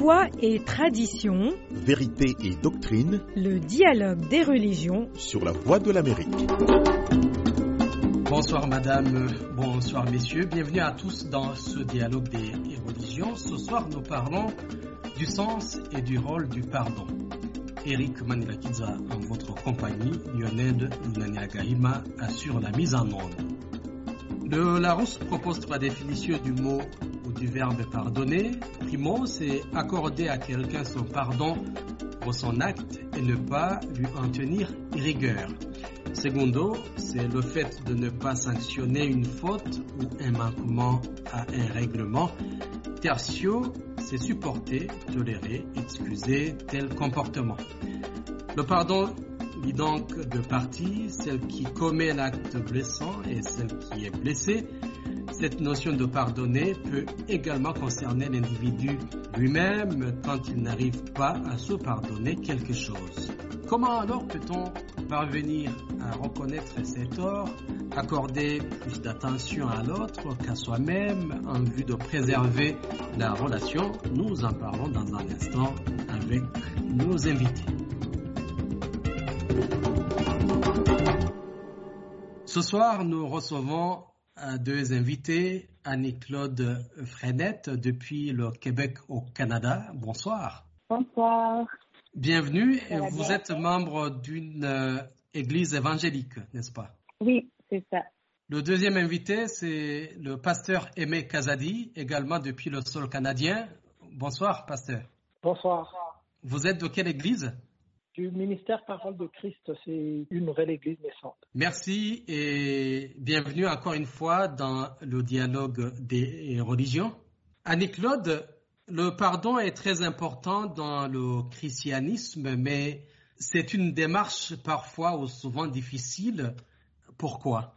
Foi et tradition, vérité et doctrine, le dialogue des religions sur la voie de l'Amérique. Bonsoir madame, bonsoir messieurs, bienvenue à tous dans ce dialogue des religions. Ce soir nous parlons du sens et du rôle du pardon. Eric Manilakidza en votre compagnie, Lionel Lunaniagaima assure la mise en onde. Le Larousse propose 3 définitions du mot ou du verbe pardonner. Primo, c'est accorder à quelqu'un son pardon pour son acte et ne pas lui en tenir rigueur. Secondo, c'est le fait de ne pas sanctionner une faute ou un manquement à un règlement. Tertio, c'est supporter, tolérer, excuser tel comportement. Le pardon dit donc deux parties, celle qui commet l'acte blessant et celle qui est blessée. Cette notion de pardonner peut également concerner l'individu lui-même quand il n'arrive pas à se pardonner quelque chose. Comment alors peut-on parvenir à reconnaître ses torts, accorder plus d'attention à l'autre qu'à soi-même en vue de préserver la relation? Nous en parlons dans un instant avec nos invités. Ce soir, nous recevons 2 invités, Annie-Claude Frenette depuis le Québec au Canada. Bonsoir. Bonsoir. Bienvenue. Vous êtes membre d'une église évangélique, n'est-ce pas? Oui, c'est ça. Le deuxième invité, c'est le pasteur Aimé Kazadi, également depuis le sol canadien. Bonsoir, pasteur. Bonsoir. Vous êtes de quelle église? Du ministère Parole de Christ, c'est une nouvelle église naissante. Merci et bienvenue encore une fois dans le dialogue des religions. Annie-Claude, le pardon est très important dans le christianisme, mais c'est une démarche parfois ou souvent difficile. Pourquoi?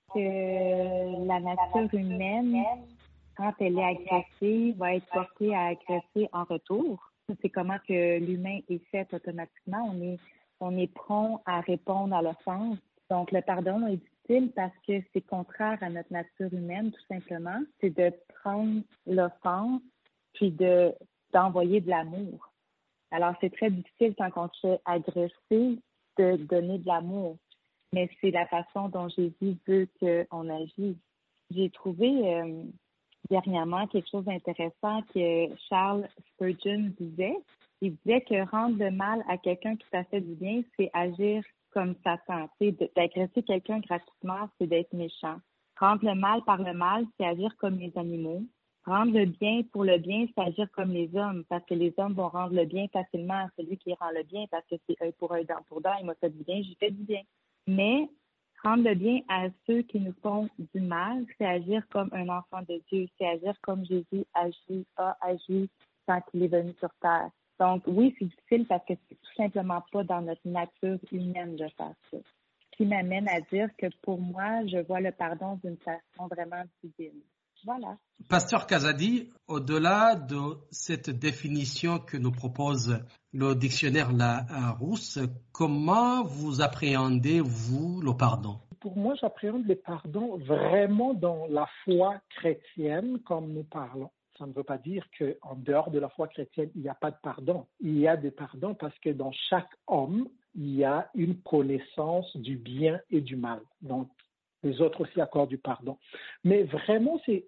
La nature humaine, quand elle est agressée, va être portée à agresser en retour. C'est comment que l'humain est fait automatiquement. On est prompt à répondre à l'offense. Donc, le pardon est difficile parce que c'est contraire à notre nature humaine, tout simplement. C'est de prendre l'offense puis d'envoyer de l'amour. Alors, c'est très difficile quand on se fait agresser de donner de l'amour. Mais c'est la façon dont Jésus veut qu'on agisse. J'ai trouvé dernièrement quelque chose d'intéressant que Charles Spurgeon disait. Il disait que rendre le mal à quelqu'un qui t'a fait du bien, c'est agir comme Satan. D'agresser quelqu'un gratuitement, c'est d'être méchant. Rendre le mal par le mal, c'est agir comme les animaux. Rendre le bien pour le bien, c'est agir comme les hommes, parce que les hommes vont rendre le bien facilement à celui qui rend le bien, parce que c'est œil pour œil, dent pour dent, il m'a fait du bien, j'ai fait du bien. Mais rendre le bien à ceux qui nous font du mal, c'est agir comme un enfant de Dieu, c'est agir comme Jésus a agi quand il est venu sur terre. Donc oui, c'est difficile parce que c'est tout simplement pas dans notre nature humaine de faire ça. Ce qui m'amène à dire que pour moi, je vois le pardon d'une façon vraiment divine. Voilà. Pasteur Kazadi, au-delà de cette définition que nous propose le dictionnaire Larousse, comment vous appréhendez, vous, le pardon? Pour moi, j'appréhende le pardon vraiment dans la foi chrétienne, comme nous parlons. Ça ne veut pas dire qu'en dehors de la foi chrétienne, il n'y a pas de pardon. Il y a des pardons parce que dans chaque homme, il y a une connaissance du bien et du mal. Donc, les autres aussi accordent du pardon. Mais vraiment, c'est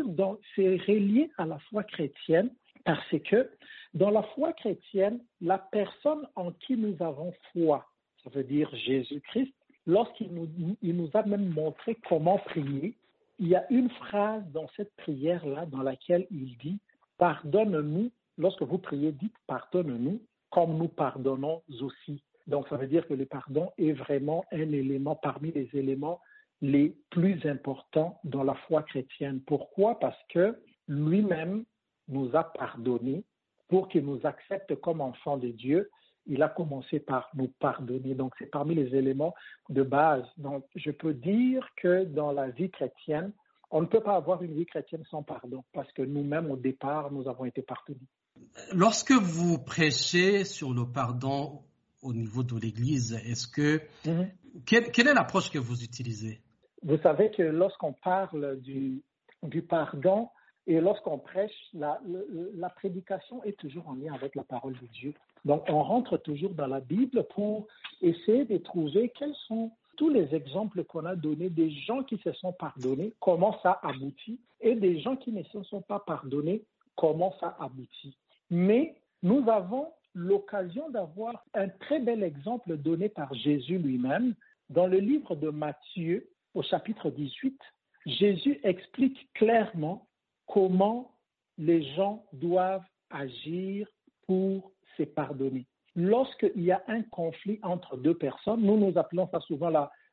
relié à la foi chrétienne parce que dans la foi chrétienne, la personne en qui nous avons foi, ça veut dire Jésus-Christ, lorsqu'il nous a même montré comment prier, il y a une phrase dans cette prière-là dans laquelle il dit « Pardonne-nous ». Lorsque vous priez, dites « Pardonne-nous » comme nous pardonnons aussi. Donc, ça veut dire que le pardon est vraiment un élément parmi les éléments les plus importants dans la foi chrétienne. Pourquoi? Parce que lui-même nous a pardonné pour qu'il nous accepte comme enfants de Dieu. Il a commencé par nous pardonner. Donc, c'est parmi les éléments de base. Donc, je peux dire que dans la vie chrétienne, on ne peut pas avoir une vie chrétienne sans pardon parce que nous-mêmes, au départ, nous avons été pardonnés. Lorsque vous prêchez sur le pardon au niveau de l'Église, quelle est l'approche que vous utilisez? Vous savez que lorsqu'on parle du pardon, Et lorsqu'on prêche, la prédication est toujours en lien avec la parole de Dieu. Donc, on rentre toujours dans la Bible pour essayer de trouver quels sont tous les exemples qu'on a donnés des gens qui se sont pardonnés, comment ça aboutit, et des gens qui ne se sont pas pardonnés, comment ça aboutit. Mais nous avons l'occasion d'avoir un très bel exemple donné par Jésus lui-même. Dans le livre de Matthieu, au chapitre 18, Jésus explique clairement comment les gens doivent agir pour se pardonner. Lorsqu'il y a un conflit entre deux personnes, nous appelons ça souvent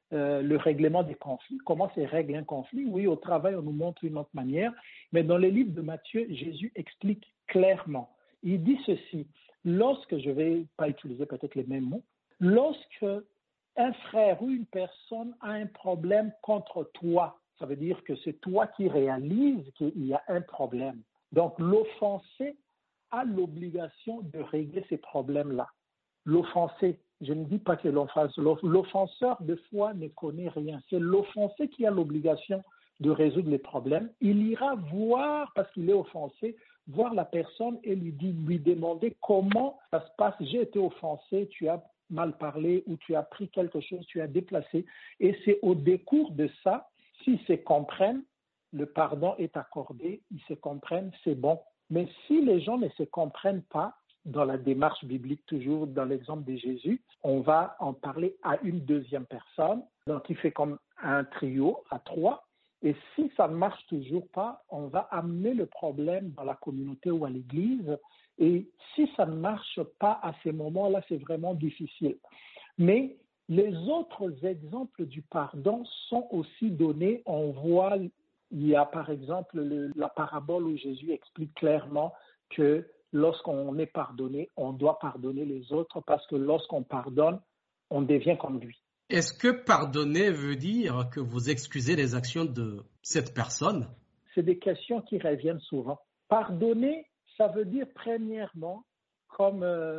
le règlement des conflits. Comment se règle un conflit? Oui, au travail, on nous montre une autre manière, mais dans le livre de Matthieu, Jésus explique clairement. Il dit ceci, lorsque, je ne vais pas utiliser peut-être les mêmes mots, lorsque un frère ou une personne a un problème contre toi, ça veut dire que c'est toi qui réalises qu'il y a un problème. Donc, l'offensé a l'obligation de régler ces problèmes-là. L'offensé, je ne dis pas que l'offenseur, de fois, ne connaît rien. C'est l'offensé qui a l'obligation de résoudre les problèmes. Il ira voir, parce qu'il est offensé, voir la personne et lui demander comment ça se passe. J'ai été offensé, tu as mal parlé ou tu as pris quelque chose, tu as déplacé. Et c'est au décours de ça, s'ils se comprennent, le pardon est accordé, ils se comprennent, c'est bon. Mais si les gens ne se comprennent pas, dans la démarche biblique, toujours dans l'exemple de Jésus, on va en parler à une deuxième personne, donc il fait comme un trio à trois. Et si ça ne marche toujours pas, on va amener le problème dans la communauté ou à l'église. Et si ça ne marche pas à ces moments-là, c'est vraiment difficile. Mais les autres exemples du pardon sont aussi donnés. On voit, il y a par exemple la parabole où Jésus explique clairement que lorsqu'on est pardonné, on doit pardonner les autres parce que lorsqu'on pardonne, on devient comme lui. Est-ce que pardonner veut dire que vous excusez les actions de cette personne? C'est des questions qui reviennent souvent. Pardonner, ça veut dire premièrement, comme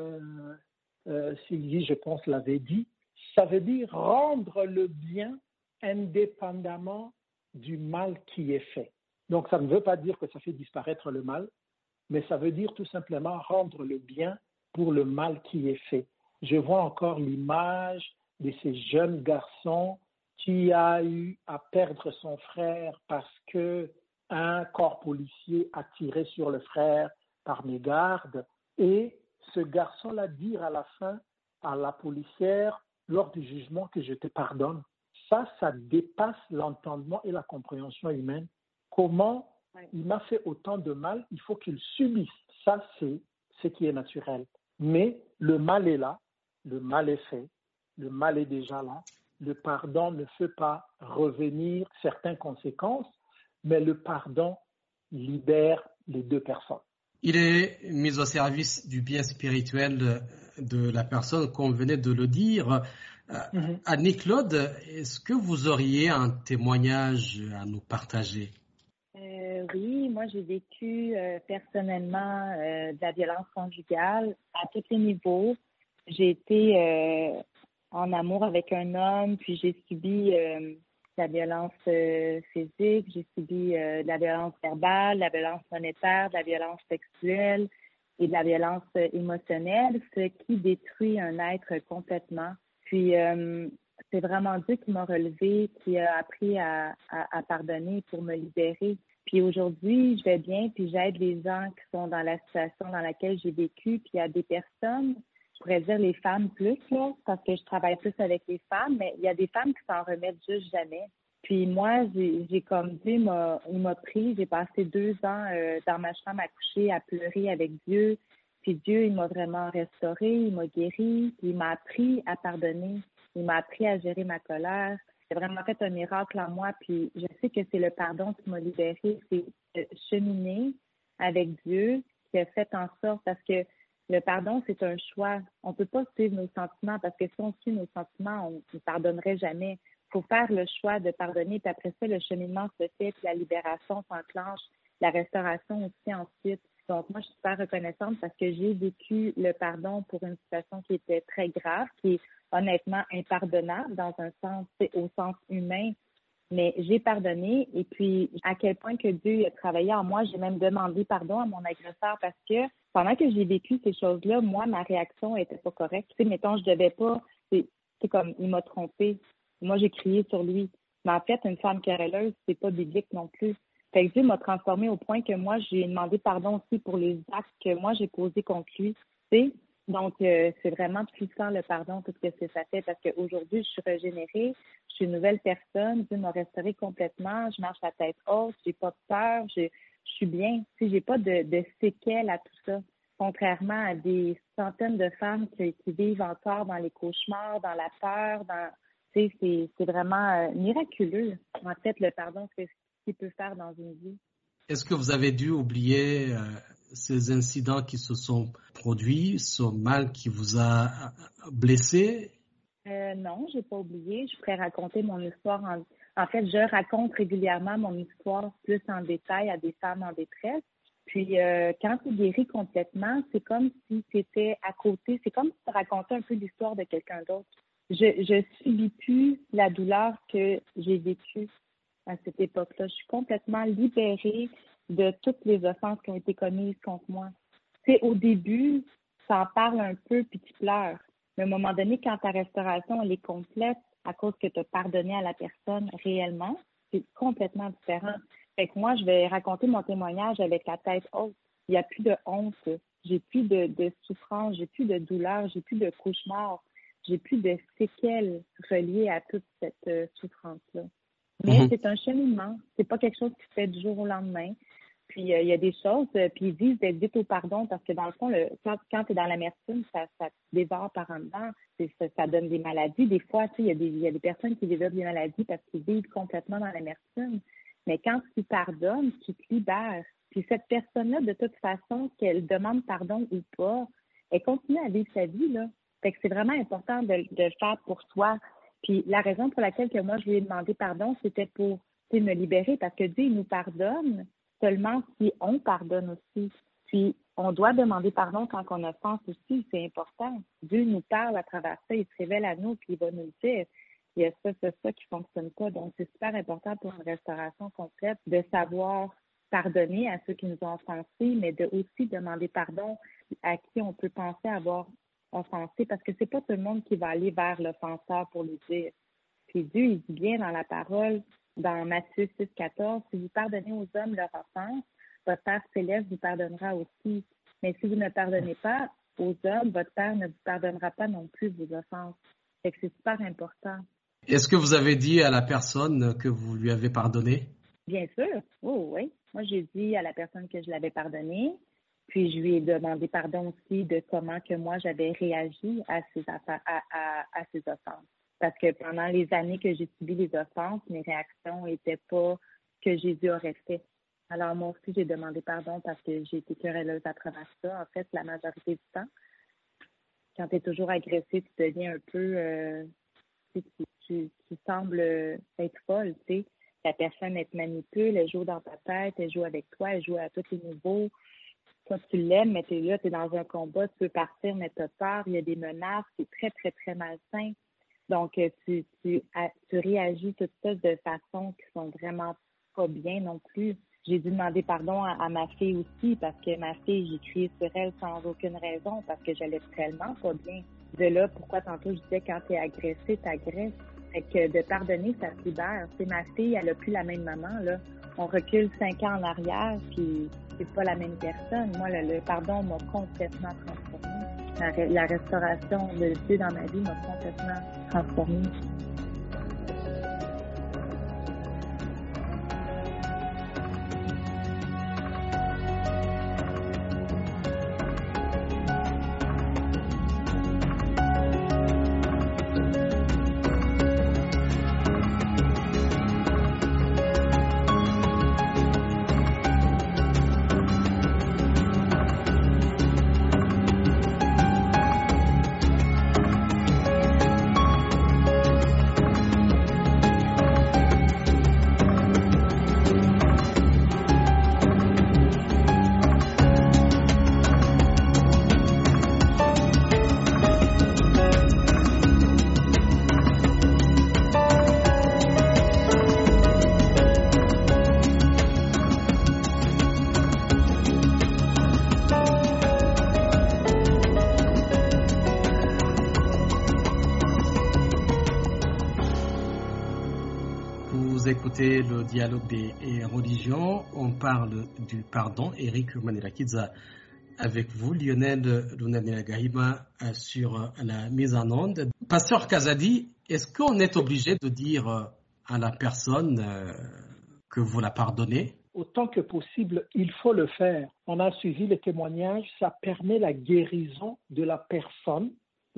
Sylvie, je pense, l'avait dit, ça veut dire rendre le bien indépendamment du mal qui est fait. Donc, ça ne veut pas dire que ça fait disparaître le mal, mais ça veut dire tout simplement rendre le bien pour le mal qui est fait. Je vois encore l'image de ces jeunes garçons qui a eu à perdre son frère parce que un corps policier a tiré sur le frère par mégarde et ce garçon-là dire à la fin à la policière lors du jugement que je te pardonne. Ça dépasse l'entendement et la compréhension humaine. Comment il m'a fait autant de mal, il faut qu'il subisse. Ça, c'est ce qui est naturel. Mais le mal est là, le mal est fait, le mal est déjà là. Le pardon ne fait pas revenir certaines conséquences, mais le pardon libère les deux personnes. Il est mis au service du bien spirituel de la personne, comme venait de le dire. Annie-Claude, est-ce que vous auriez un témoignage à nous partager? Oui, moi j'ai vécu personnellement de la violence conjugale à tous les niveaux. J'ai été en amour avec un homme, puis j'ai subi de la violence physique, j'ai subi de la violence verbale, de la violence monétaire, de la violence sexuelle et de la violence émotionnelle, ce qui détruit un être complètement. Puis c'est vraiment Dieu qui m'a relevé, qui a appris à pardonner pour me libérer. Puis aujourd'hui, je vais bien, puis j'aide les gens qui sont dans la situation dans laquelle j'ai vécu. Puis il y a des personnes, je pourrais dire les femmes plus, là, parce que je travaille plus avec les femmes, mais il y a des femmes qui s'en remettent juste jamais. Puis moi, j'ai comme Dieu il m'a pris, j'ai passé 2 ans dans ma chambre à coucher, à pleurer avec Dieu. Puis Dieu, il m'a vraiment restauré, il m'a guéri, puis il m'a appris à pardonner, il m'a appris à gérer ma colère. C'est vraiment fait un miracle en moi, puis je sais que c'est le pardon qui m'a libérée. C'est cheminer avec Dieu qui a fait en sorte, parce que le pardon, c'est un choix. On ne peut pas suivre nos sentiments, parce que si on suit nos sentiments, on ne pardonnerait jamais. Il faut faire le choix de pardonner, puis après ça, le cheminement se fait, puis la libération s'enclenche, la restauration aussi ensuite. Donc, moi, je suis super reconnaissante parce que j'ai vécu le pardon pour une situation qui était très grave, qui est honnêtement impardonnable dans un sens, au sens humain. Mais j'ai pardonné et puis à quel point que Dieu a travaillé en moi, j'ai même demandé pardon à mon agresseur parce que pendant que j'ai vécu ces choses-là, moi, ma réaction était pas correcte. Tu sais, mettons, je devais pas, c'est comme, il m'a trompé. Moi, j'ai crié sur lui. Mais en fait, une femme querelleuse, c'est pas biblique non plus. Fait que Dieu m'a transformée au point que moi, j'ai demandé pardon aussi pour les actes que moi, j'ai posés contre lui. Tu sais? Donc, c'est vraiment puissant le pardon, tout ce que ça fait, parce qu'aujourd'hui, je suis régénérée, je suis une nouvelle personne, Dieu m'a restaurée complètement, je marche la tête haute, j'ai pas peur, je suis bien, tu sais, j'ai pas de séquelles à tout ça, contrairement à des centaines de femmes qui vivent encore dans les cauchemars, dans la peur, tu sais, c'est vraiment miraculeux, en fait, le pardon, ce qu'il peut faire dans une vie. Est-ce que vous avez dû oublier ces incidents qui se sont produits, ce mal qui vous a blessé? Non, j'ai pas oublié. Je pourrais raconter mon histoire. En fait, je raconte régulièrement mon histoire plus en détail à des femmes en détresse. Puis, quand tu guéris complètement, c'est comme si tu étais à côté. C'est comme si tu racontais un peu l'histoire de quelqu'un d'autre. Je subis plus la douleur que j'ai vécue à cette époque-là. Je suis complètement libérée de toutes les offenses qui ont été commises contre moi. Tu sais, au début, ça en parle un peu puis tu pleures. Mais à un moment donné, quand ta restauration elle est complète à cause que tu as pardonné à la personne réellement, c'est complètement différent. Fait que moi, je vais raconter mon témoignage avec la tête haute. Il n'y a plus de honte. J'ai plus de souffrance, j'ai plus de douleur, j'ai plus de cauchemar, j'ai plus de séquelles reliées à toute cette souffrance-là. Mais c'est un cheminement. C'est pas quelque chose qui se fait du jour au lendemain. Puis il y a des choses, puis ils disent d'être vite au pardon parce que dans le fond, quand tu es dans l'amertume, ça te dévore par en dedans. Ça donne des maladies. Des fois, tu sais, il y a des personnes qui développent des maladies parce qu'ils vivent complètement dans l'amertume. Mais quand tu pardonnes, tu te libères. Puis cette personne-là, de toute façon, qu'elle demande pardon ou pas, elle continue à vivre sa vie, là. Fait que c'est vraiment important de le faire pour soi. Puis la raison pour laquelle que moi, je lui ai demandé pardon, c'était pour me libérer parce que Dieu, il nous pardonne seulement si on pardonne aussi. Puis on doit demander pardon quand on offense aussi, c'est important. Dieu nous parle à travers ça, il se révèle à nous, puis il va nous le dire. Il y a ça qui fonctionne pas. Donc, c'est super important pour une restauration complète de savoir pardonner à ceux qui nous ont offensés, mais de aussi demander pardon à qui on peut penser avoir offensé, parce que c'est pas tout le monde qui va aller vers l'offenseur pour lui dire. Puis Dieu, il dit bien dans la parole, dans Matthieu 6,14, si vous pardonnez aux hommes leur offense, votre Père céleste vous pardonnera aussi. Mais si vous ne pardonnez pas aux hommes, votre Père ne vous pardonnera pas non plus vos offenses. Fait que c'est super important. Est-ce que vous avez dit à la personne que vous lui avez pardonné? Bien sûr. Oh, oui. Moi, j'ai dit à la personne que je l'avais pardonné. Puis, je lui ai demandé pardon aussi de comment que moi, j'avais réagi à ces offenses. Parce que pendant les années que j'ai subi les offenses, mes réactions n'étaient pas que Jésus aurait fait. Alors, moi aussi, j'ai demandé pardon parce que j'ai été querelleuse à travers ça. En fait, la majorité du temps, quand tu es toujours agressé, tu deviens un peu... tu sembles être folle, tu sais. La personne, elle te manipule, elle joue dans ta tête, elle joue avec toi, elle joue à tous les niveaux. Toi, tu l'aimes, mais tu es là, tu es dans un combat, tu peux partir, mais tu as peur, il y a des menaces, c'est très, très, très malsain. Donc, tu réagis toutes sortes de façons qui sont vraiment pas bien non plus. J'ai dû demander pardon à ma fille aussi parce que ma fille, j'ai crié sur elle sans aucune raison parce que j'allais tellement pas bien. De là, pourquoi tantôt je disais quand t'es agressé, t'agresses. Fait que de pardonner, ça te libère. C'est ma fille, elle a plus la même maman, là. On recule 5 ans en arrière, puis c'est pas la même personne. Moi, le pardon m'a complètement transformée. La restauration de Dieu dans ma vie m'a complètement transformée. écoutez le dialogue des religions. On parle du pardon. Eric Manilakidza avec vous, Lionel Lunanilagahima sur la mise en onde. Pasteur Kazadi, est-ce qu'on est obligé de dire à la personne que vous la pardonnez? Autant que possible, il faut le faire. On a suivi les témoignages, ça permet la guérison de la personne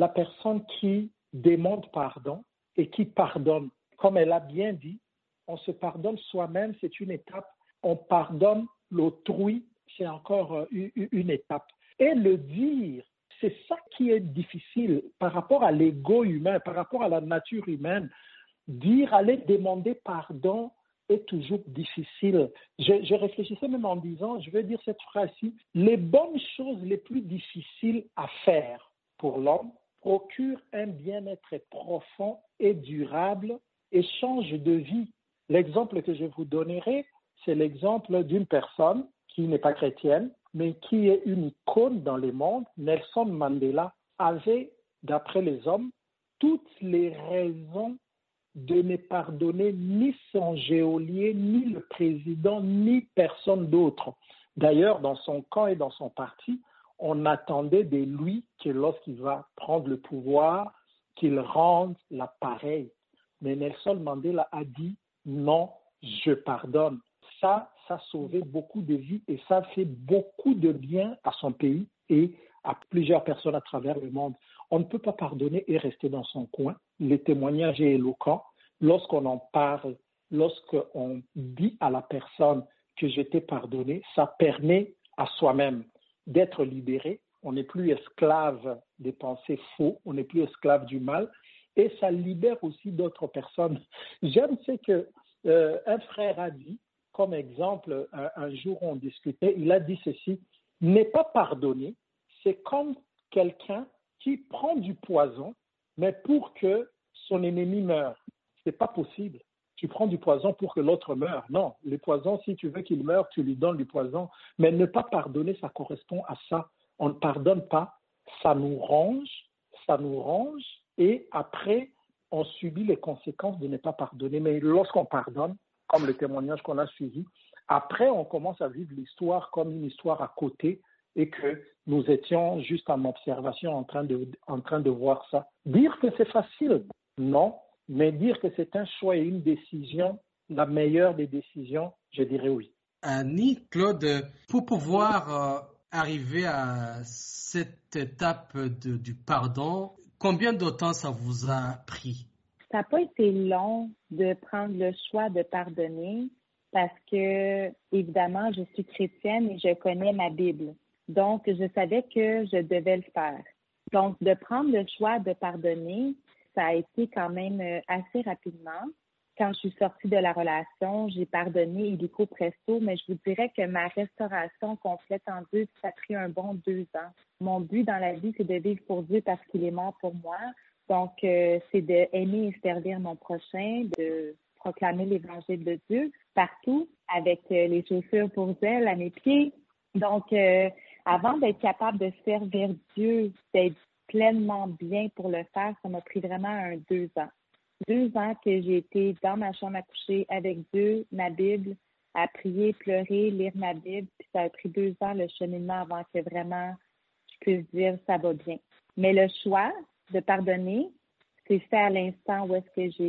qui demande pardon et qui pardonne. Comme elle a bien dit, on se pardonne soi-même, c'est une étape. On pardonne l'autrui, c'est encore une étape. Et le dire, c'est ça qui est difficile par rapport à l'ego humain, par rapport à la nature humaine. Dire, aller demander pardon est toujours difficile. Je réfléchissais même en disant, je vais dire cette phrase-ci, les bonnes choses les plus difficiles à faire pour l'homme procurent un bien-être profond et durable et changent de vie. L'exemple que je vous donnerai, c'est l'exemple d'une personne qui n'est pas chrétienne, mais qui est une icône dans le monde. Nelson Mandela avait, d'après les hommes, toutes les raisons de ne pardonner ni son geôlier, ni le président, ni personne d'autre. D'ailleurs, dans son camp et dans son parti, on attendait de lui que lorsqu'il va prendre le pouvoir, qu'il rende l'appareil. Mais Nelson Mandela a dit non, je pardonne. Ça a sauvé beaucoup de vies et ça fait beaucoup de bien à son pays et à plusieurs personnes à travers le monde. On ne peut pas pardonner et rester dans son coin. Le témoignage est éloquent. Lorsqu'on en parle, lorsqu'on dit à la personne que je t'ai pardonné, ça permet à soi-même d'être libéré. On n'est plus esclave des pensées faux, on n'est plus esclave du mal et ça libère aussi d'autres personnes. J'aime ce que un frère a dit, comme exemple, un jour on discutait, il a dit ceci, ne pas pardonner, c'est comme quelqu'un qui prend du poison, mais pour que son ennemi meure. C'est pas possible. Tu prends du poison pour que l'autre meure. Non, le poison, si tu veux qu'il meure, tu lui donnes du poison. Mais ne pas pardonner, ça correspond à ça. On ne pardonne pas, ça nous ronge, et après, on subit les conséquences de ne pas pardonner. Mais lorsqu'on pardonne, comme le témoignage qu'on a suivi, après, on commence à vivre l'histoire comme une histoire à côté et que nous étions juste en observation en train de voir ça. Dire que c'est facile, non, mais dire que c'est un choix et une décision, la meilleure des décisions, je dirais oui. Annie, Claude, pour pouvoir arriver à cette étape du pardon, combien de temps ça vous a pris? Ça n'a pas été long de prendre le choix de pardonner parce que, évidemment, je suis chrétienne et je connais ma Bible. Donc, je savais que je devais le faire. Donc, de prendre le choix de pardonner, ça a été quand même assez rapidement. Quand je suis sortie de la relation, j'ai pardonné illico presto, mais je vous dirais que ma restauration complète en Dieu, ça a pris un bon 2 ans. Mon but dans la vie, c'est de vivre pour Dieu parce qu'il est mort pour moi. Donc, c'est d'aimer et servir mon prochain, de proclamer l'évangile de Dieu partout avec les chaussures pour zèle à mes pieds. Donc, avant d'être capable de servir Dieu, d'être pleinement bien pour le faire, ça m'a pris vraiment 2 ans. 2 ans que j'ai été dans ma chambre à coucher avec Dieu, ma Bible, à prier, pleurer, lire ma Bible. Puis ça a pris 2 ans le cheminement avant que vraiment je puisse dire ça va bien. Mais le choix de pardonner, c'est fait à l'instant où est-ce que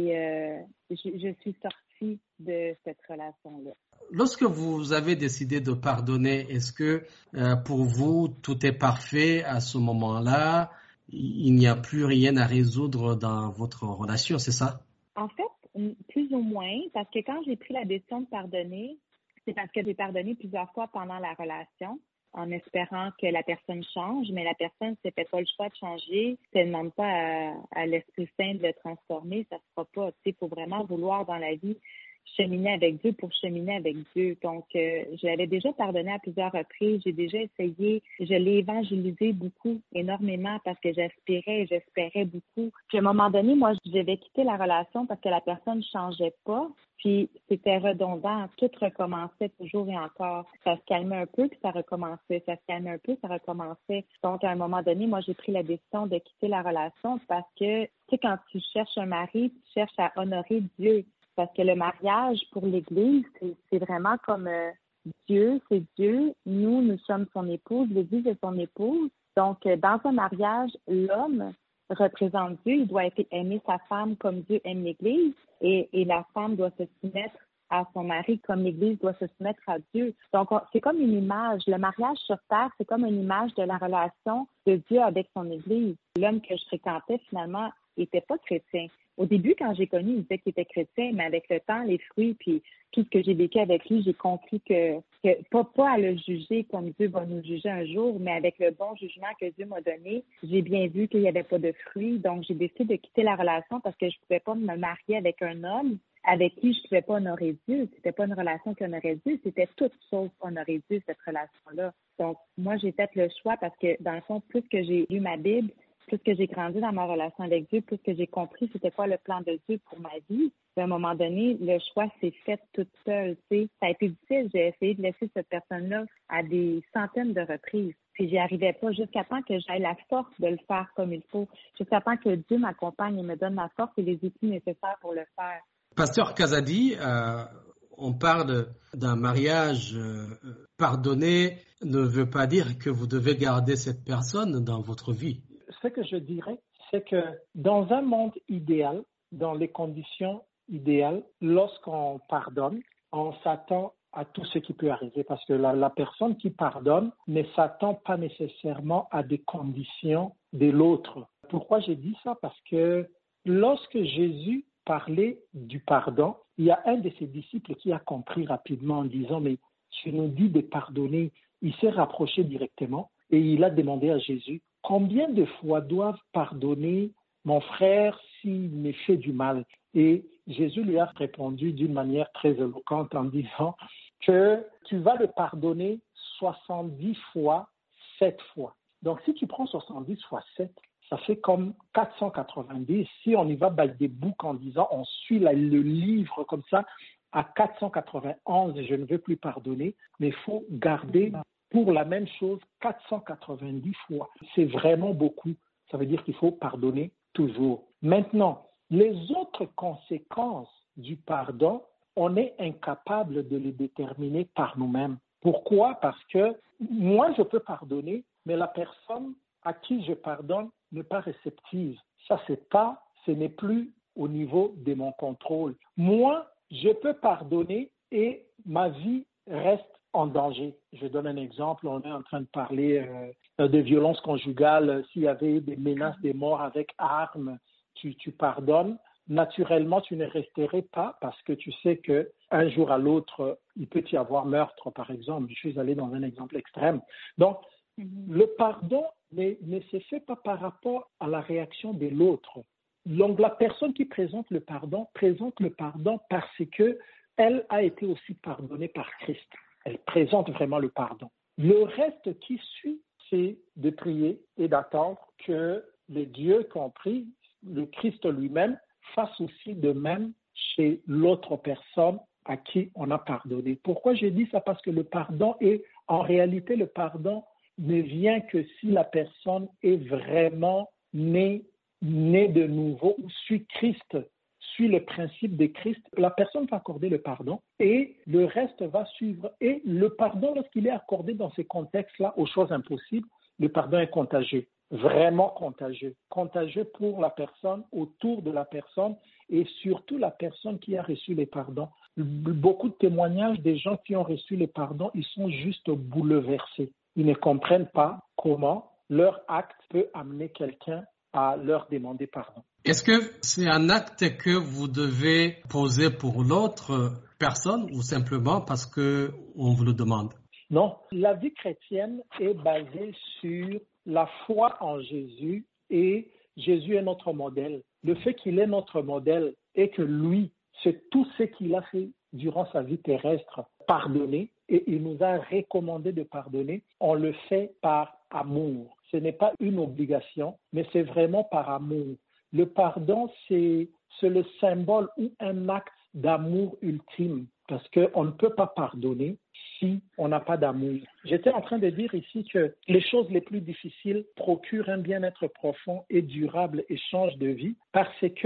je suis sortie de cette relation-là. Lorsque vous avez décidé de pardonner, est-ce que pour vous, tout est parfait à ce moment-là? Il n'y a plus rien à résoudre dans votre relation, c'est ça? En fait, plus ou moins, parce que quand j'ai pris la décision de pardonner, c'est parce que j'ai pardonné plusieurs fois pendant la relation, en espérant que la personne change, mais la personne ne fait pas le choix de changer, ne demande pas à l'Esprit Saint de le transformer, ça ne se fera pas. Il faut vraiment vouloir dans la vie cheminer avec Dieu pour cheminer avec Dieu. Donc, je l'avais déjà pardonné à plusieurs reprises. J'ai déjà essayé. Je l'ai évangélisé beaucoup, énormément, parce que j'aspirais et j'espérais beaucoup. Puis, à un moment donné, moi, je devais quitter la relation parce que la personne ne changeait pas. Puis, c'était redondant. Tout recommençait toujours et encore. Ça se calmait un peu, puis ça recommençait. Ça se calmait un peu, ça recommençait. Donc, à un moment donné, moi, j'ai pris la décision de quitter la relation parce que, tu sais, quand tu cherches un mari, tu cherches à honorer Dieu. parce que le mariage pour l'Église, c'est vraiment comme Dieu, c'est Dieu. Nous sommes son épouse, l'Église est son épouse. Donc, dans un mariage, l'homme représente Dieu. Il doit aimer sa femme comme Dieu aime l'Église et la femme doit se soumettre à son mari comme l'Église doit se soumettre à Dieu. Donc, c'est comme une image. Le mariage sur terre, c'est comme une image de la relation de Dieu avec son Église. L'homme que je fréquentais, finalement, n'était pas chrétien. Au début, quand j'ai connu, il disait qu'il était chrétien, mais avec le temps, les fruits, puis tout ce que j'ai vécu avec lui, j'ai compris que pas à le juger comme Dieu va nous juger un jour, mais avec le bon jugement que Dieu m'a donné, j'ai bien vu qu'il n'y avait pas de fruits. Donc, j'ai décidé de quitter la relation parce que je ne pouvais pas me marier avec un homme avec qui je ne pouvais pas honorer Dieu. C'était pas une relation qui honorait Dieu, c'était toute chose honorer Dieu, cette relation-là. Donc, moi, j'ai fait le choix parce que, dans le fond, plus que j'ai lu ma Bible, plus que j'ai grandi dans ma relation avec Dieu, plus que j'ai compris c'était quoi le plan de Dieu pour ma vie. À un moment donné, le choix s'est fait toute seule. Ça a été difficile. J'ai essayé de laisser cette personne-là à des centaines de reprises. Puis j'y arrivais pas jusqu'à temps que j'aie la force de le faire comme il faut. Jusqu'à temps que Dieu m'accompagne et me donne la force et les outils nécessaires pour le faire. Pasteur Kazadi, on parle d'un mariage pardonné ne veut pas dire que vous devez garder cette personne dans votre vie. Ce que je dirais, c'est que dans un monde idéal, dans les conditions idéales, lorsqu'on pardonne, on s'attend à tout ce qui peut arriver parce que la personne qui pardonne ne s'attend pas nécessairement à des conditions de l'autre. Pourquoi j'ai dit ça? Parce que lorsque Jésus parlait du pardon, il y a un de ses disciples qui a compris rapidement en disant « Mais tu nous dis de pardonner ». Il s'est rapproché directement et il a demandé à Jésus « Combien de fois doivent pardonner mon frère s'il me fait du mal ?» Et Jésus lui a répondu d'une manière très éloquente en disant que tu vas le pardonner 70 fois, 7 fois. Donc, si tu prends 70 fois 7, ça fait comme 490. Si on y va des boucs en disant on suit le livre comme ça, à 491, je ne veux plus pardonner, mais il faut garder pour la même chose 490 fois. C'est vraiment beaucoup. Ça veut dire qu'il faut pardonner toujours. Maintenant, les autres conséquences du pardon, on est incapable de les déterminer par nous-mêmes. Pourquoi? Parce que moi, je peux pardonner, mais la personne à qui je pardonne n'est pas réceptive. Ça, ce n'est plus au niveau de mon contrôle. Moi, je peux pardonner et ma vie reste en danger. Je donne un exemple. On est en train de parler de violence conjugale. S'il y avait des menaces de mort avec armes, tu pardonnes. Naturellement, tu ne resterais pas parce que tu sais qu'un jour à l'autre, il peut y avoir meurtre, par exemple. Je suis allé dans un exemple extrême. Donc, le pardon ne se fait pas par rapport à la réaction de l'autre. Donc, la personne qui présente le pardon parce qu'elle a été aussi pardonnée par Christ. Elle présente vraiment le pardon. Le reste qui suit, c'est de prier et d'attendre que les dieux compris, le Christ lui-même, fasse aussi de même chez l'autre personne à qui on a pardonné. Pourquoi j'ai dit ça? Parce que le pardon en réalité, le pardon ne vient que si la personne est vraiment née de nouveau ou suit Christ, suit le principe de Christ. La personne va accorder le pardon et le reste va suivre. Et le pardon, lorsqu'il est accordé dans ces contextes-là aux choses impossibles, le pardon est contagieux. Vraiment contagieux. Contagieux pour la personne, autour de la personne et surtout la personne qui a reçu les pardons. Beaucoup de témoignages des gens qui ont reçu les pardons, ils sont juste bouleversés. Ils ne comprennent pas comment leur acte peut amener quelqu'un à leur demander pardon. Est-ce que c'est un acte que vous devez poser pour l'autre personne ou simplement parce qu'on vous le demande? Non, la vie chrétienne est basée sur la foi en Jésus et Jésus est notre modèle. Le fait qu'il est notre modèle et que lui, c'est tout ce qu'il a fait durant sa vie terrestre, pardonner, et il nous a recommandé de pardonner, on le fait par amour. Ce n'est pas une obligation, mais c'est vraiment par amour. Le pardon, c'est le symbole ou un acte d'amour ultime, parce qu'on ne peut pas pardonner si on n'a pas d'amour. J'étais en train de dire ici que les choses les plus difficiles procurent un bien-être profond et durable échange de vie, parce que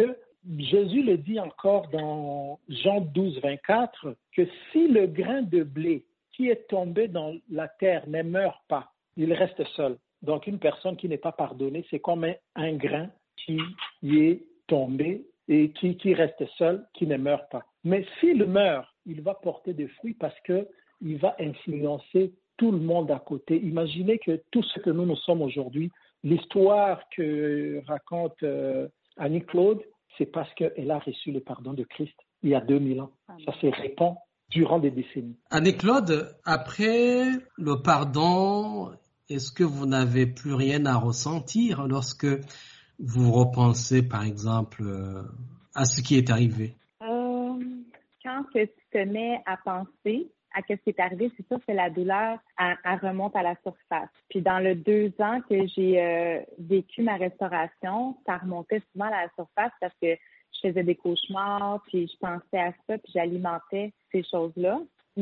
Jésus le dit encore dans Jean 12, 24, que si le grain de blé qui est tombé dans la terre ne meurt pas, il reste seul. Donc, une personne qui n'est pas pardonnée, c'est comme un grain qui est tombé et qui reste seul, qui ne meurt pas. Mais s'il meurt, il va porter des fruits parce qu'il va influencer tout le monde à côté. Imaginez que tout ce que nous sommes aujourd'hui, l'histoire que raconte Annie-Claude, c'est parce qu'elle a reçu le pardon de Christ il y a 2000 ans. Ça se répand durant des décennies. Annie-Claude, après le pardon, est-ce que vous n'avez plus rien à ressentir lorsque vous repensez, par exemple, à ce qui est arrivé? Quand tu te mets à penser à ce qui est arrivé, c'est sûr que la douleur, elle remonte à la surface. Puis dans les 2 ans que j'ai vécu ma restauration, ça remontait souvent à la surface parce que je faisais des cauchemars, puis je pensais à ça, puis j'alimentais ces choses-là.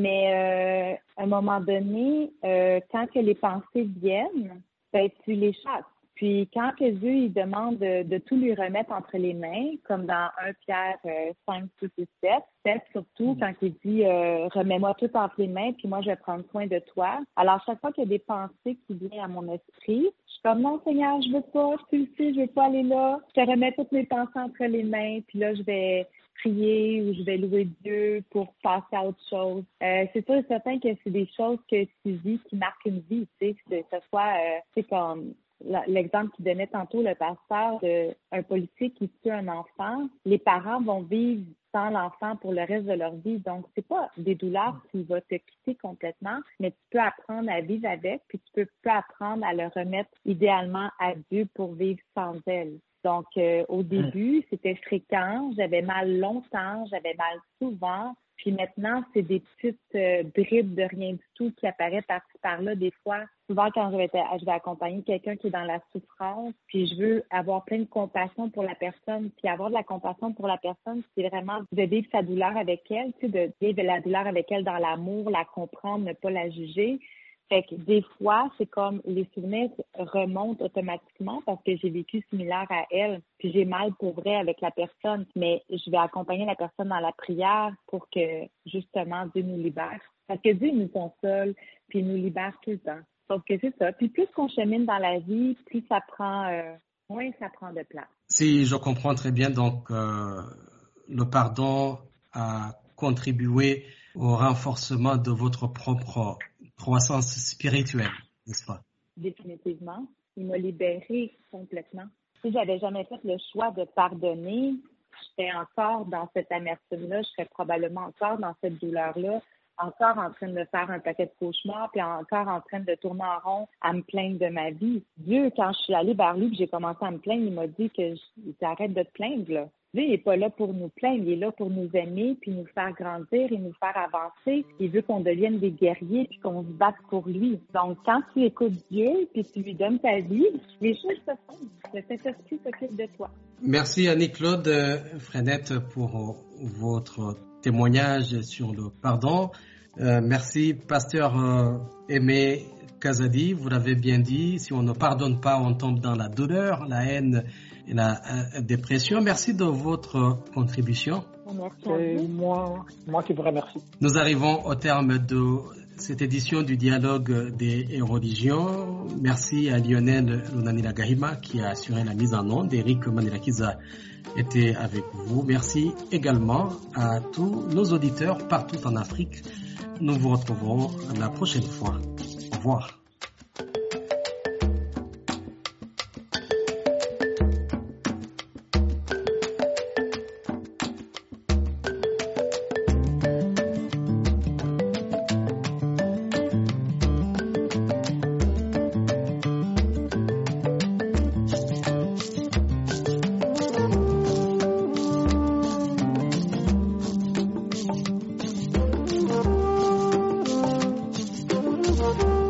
Mais à un moment donné, quand que les pensées viennent, ben, tu les chasses. Puis quand que Dieu il demande de tout lui remettre entre les mains, comme dans 1 Pierre 5, 6 et 7 surtout quand il dit remets-moi tout entre les mains, puis moi je vais prendre soin de toi. Alors chaque fois qu'il y a des pensées qui viennent à mon esprit, je suis comme non Seigneur, je veux pas, tu le sais, je veux pas aller là. Je te remets toutes mes pensées entre les mains, puis là je vais prier ou je vais louer Dieu pour passer à autre chose. C'est sûr et certain que c'est des choses que tu vis qui marquent une vie, tu sais, que ce soit c'est comme l'exemple qu'il donnait tantôt, le pasteur d'un policier qui tue un enfant, les parents vont vivre sans l'enfant pour le reste de leur vie. Donc, c'est pas des douleurs qui vont te quitter complètement, mais tu peux apprendre à vivre avec, puis tu peux apprendre à le remettre idéalement à Dieu pour vivre sans elle. Donc, au début, c'était fréquent, j'avais mal longtemps, j'avais mal souvent. Puis maintenant, c'est des petites bribes de rien du tout qui apparaissent par-ci par-là. Des fois, souvent quand je vais accompagner quelqu'un qui est dans la souffrance, puis je veux avoir plein de compassion pour la personne. Puis avoir de la compassion pour la personne, c'est vraiment de vivre sa douleur avec elle, tu sais, de vivre la douleur avec elle dans l'amour, la comprendre, ne pas la juger. Fait que des fois, c'est comme les souvenirs remontent automatiquement parce que j'ai vécu similaire à elle, puis j'ai mal pour vrai avec la personne, mais je vais accompagner la personne dans la prière pour que, justement, Dieu nous libère. Parce que Dieu nous console, puis il nous libère tout le temps. Sauf que c'est ça. Puis plus qu'on chemine dans la vie, plus ça prend, moins ça prend de place. Si je comprends très bien, donc, le pardon a contribué au renforcement de votre propre croissance spirituelle, n'est-ce pas? Définitivement. Il m'a libérée complètement. Si j'avais jamais fait le choix de pardonner, je serais encore dans cette amertume-là, je serais probablement encore dans cette douleur-là, encore en train de faire un paquet de cauchemars, puis encore en train de tourner en rond à me plaindre de ma vie. Dieu, quand je suis allée vers lui, puis j'ai commencé à me plaindre, il m'a dit que arrête de te plaindre, là. Dieu, il n'est pas là pour nous plaindre, il est là pour nous aimer, puis nous faire grandir et nous faire avancer. Il veut qu'on devienne des guerriers, puis qu'on se batte pour lui. Donc, quand tu écoutes Dieu, puis tu lui donnes ta vie, les choses se font. Le Saint-Esprit s'occupe de toi. Merci Annie-Claude Frenette pour votre témoignage sur le pardon. Merci Pasteur Aimé Kazadi, vous l'avez bien dit, si on ne pardonne pas, on tombe dans la douleur, la haine et la dépression. Merci de votre contribution. C'est moi qui vous remercie. Nous arrivons au terme de cette édition du Dialogue des religions. Merci à Lionel Lunanila Gahima qui a assuré la mise en onde. Eric Manilakiza était avec vous. Merci également à tous nos auditeurs partout en Afrique. Nous vous retrouverons la prochaine fois. Au revoir. Thank you.